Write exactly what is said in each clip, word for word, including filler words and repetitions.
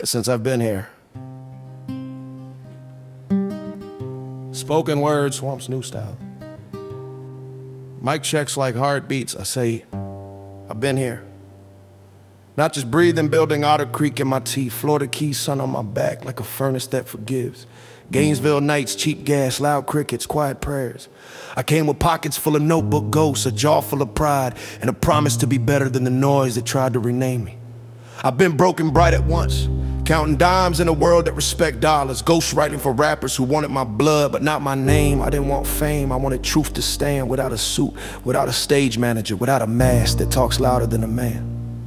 since I've been here. Spoken word, Swamp's new style. Mic checks like heartbeats. I say, I've been here. Not just breathing, building Otter Creek in my teeth. Florida Keys, sun on my back like a furnace that forgives. Gainesville nights, cheap gas, loud crickets, quiet prayers. I came with pockets full of notebook ghosts, a jaw full of pride, and a promise to be better than the noise that tried to rename me. I've been broken bright at once, counting dimes in a world that respect dollars. Ghostwriting for rappers who wanted my blood but not my name. I didn't want fame, I wanted truth to stand. Without a suit, without a stage manager, without a mask that talks louder than a man.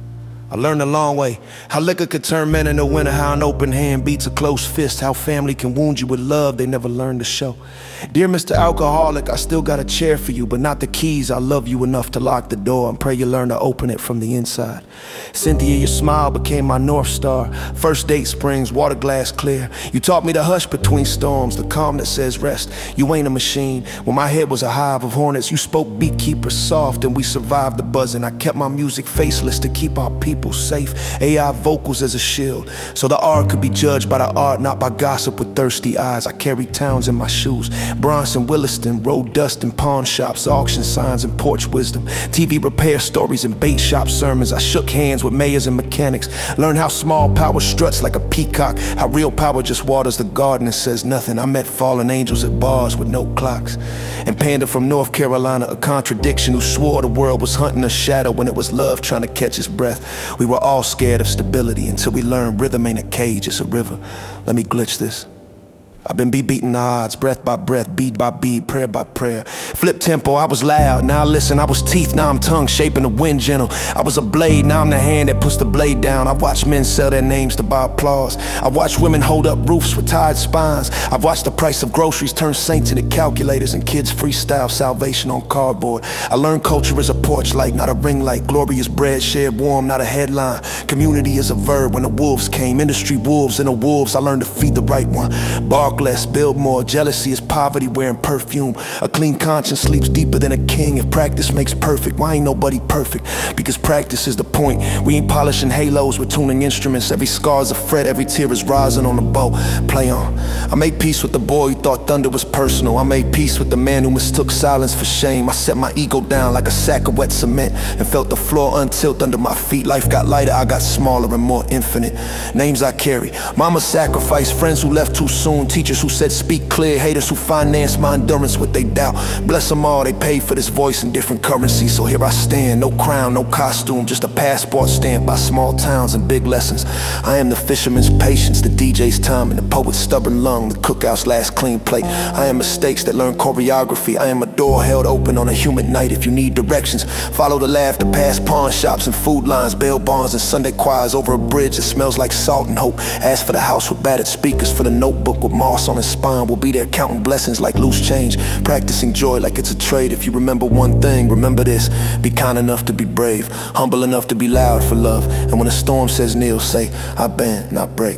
I learned a long way, how liquor could turn men into winter, how an open hand beats a close fist, how family can wound you with love they never learned to show. Dear Mister Alcoholic, I still got a chair for you, but not the keys. I love you enough to lock the door and pray you learn to open it from the inside. Cynthia, your smile became my North Star. First date springs, water glass clear. You taught me to hush between storms, the calm that says rest. You ain't a machine. When my head was a hive of hornets, you spoke beekeeper soft and we survived the buzzing. I kept my music faceless to keep our people safe. A I vocals as a shield, so the art could be judged by the art, not by gossip with thirsty eyes. I carried towns in my shoes, Bronson, Williston, road dust and pawn shops, auction signs and porch wisdom, T V repair stories and bait shop sermons. I shook hands with mayors and mechanics, learned how small power struts like a peacock, how real power just waters the garden and says nothing. I met fallen angels at bars with no clocks, and Panda from North Carolina, a contradiction, who swore the world was hunting a shadow when it was love trying to catch his breath. We were all scared of stability until we learned rhythm ain't a cage, it's a river. Let me glitch this. I've been beating the odds, breath by breath, beat by beat, prayer by prayer. Flip tempo, I was loud, now I listen. I was teeth, now I'm tongue shaping the wind gentle. I was a blade, now I'm the hand that puts the blade down. I've watched men sell their names to buy applause. I've watched women hold up roofs with tired spines. I've watched the price of groceries turn saints into calculators and kids freestyle salvation on cardboard. I learned culture is a porch light, not a ring light. Glory is bread shared warm, not a headline. Community is a verb when the wolves came. Industry wolves and the wolves, I learned to feed the right one. Bark less, build more. Jealousy is poverty wearing perfume. A clean conscience sleeps deeper than a king. If practice makes perfect, why ain't nobody perfect? Because practice is the point. We ain't polishing halos, we're tuning instruments. Every scar's a fret, every tear is rising on the bow. Play on. I made peace with the boy who thought thunder was personal. I made peace with the man who mistook silence for shame. I set my ego down like a sack of wet cement and felt the floor untilt under my feet. Life got lighter, I got smaller and more infinite. Names I carry, mama sacrificed, friends who left too soon, teachers who said speak clear, haters who financed my endurance with they doubt. Bless them all, they paid for this voice in different currency. So here I stand, no crown, no costume, just a passport stamped by small towns and big lessons. I am the fisherman's patience, the D J's time, and the poet's stubborn lung, the cookout's last clean plate. I am mistakes that learn choreography. I am a door held open on a humid night. If you need directions, follow the laughter past pawn shops and food lines, bail bonds and Sunday choirs over a bridge that smells like salt and hope. Ask for the house with battered speakers, for the notebook with moss on his spine. We'll be there counting blessings like loose change, practicing joy like it's a trade. If you remember one thing, remember this: be kind enough to be brave, humble enough to be loud for love. And when a storm says kneel, say I bend, not break.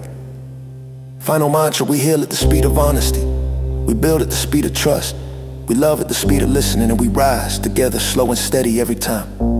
Final mantra: we heal at the speed of honesty, we build at the speed of trust, we love at the speed of listening, and we rise together slow and steady every time.